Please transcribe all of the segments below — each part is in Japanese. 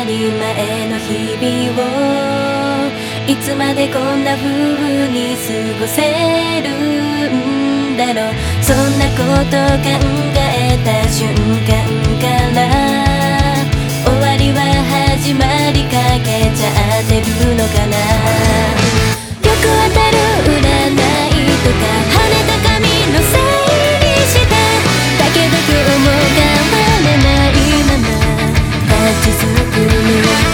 り前の日々をいつまでこんな風に過ごせるんだろう。そんなこと考えた瞬間から終わりは始まりかけちゃってるのかな。よく当たる占いとか晴れた髪のせいにしただけど今日も変われないまま立ちすくむ。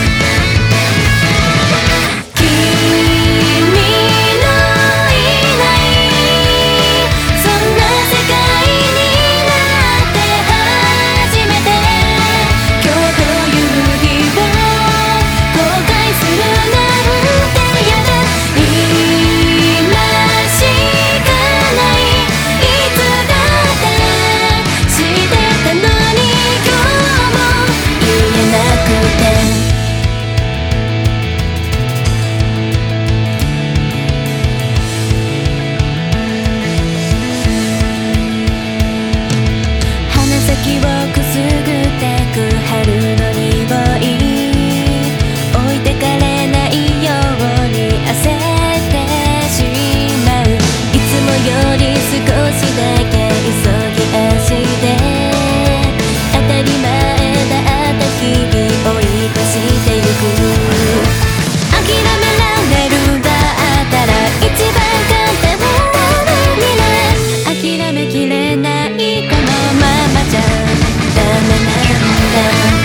先をくすぐってく春の匂い置いてかれないように焦ってしまう。いつもより少しだけ急ぎ足で当たり前だった日々追い越してゆく。諦められるだったら一番簡単なのにね。諦めきれないこのままじゃダメなんだ。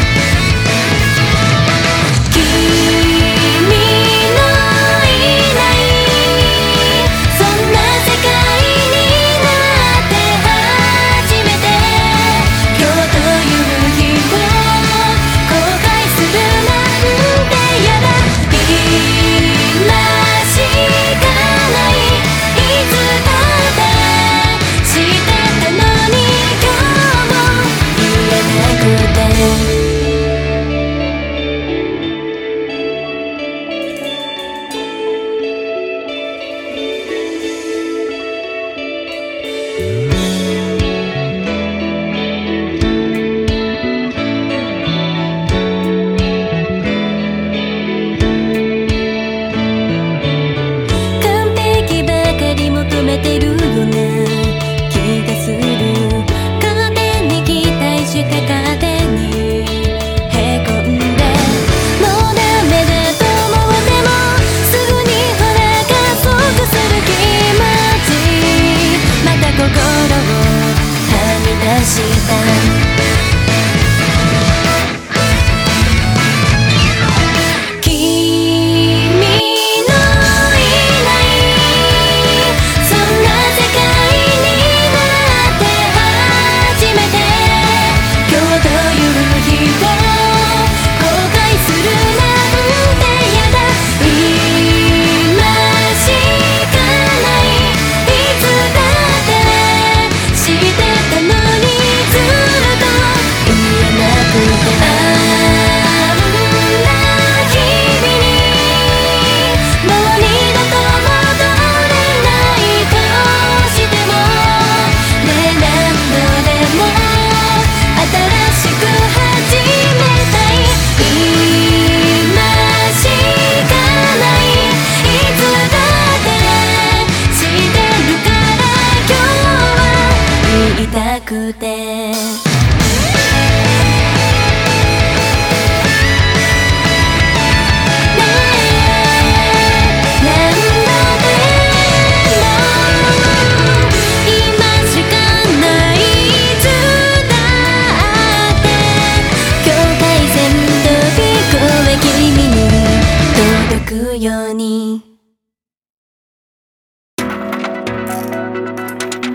君のいないそんな世界になって初めて今日という日を後悔するなんてやだ。今しかないいつだってしてたのに今日も言えなくて。完璧ばかり求めてるような気がする。勝手に期待して勝手にへこんでもうダメだと思ってもすぐにほら加速する気持ちまた心をはみ出した。君のいないそんな世界になって初めて今日という日を後悔するなんてやだ。今しかないいつだってしてたのにずっと言えなくて。あんな日々にもう二度と戻れないとしてもね、何度でも新しく始めたい。今しかないいつだってしてるから今日は言いたくて。ように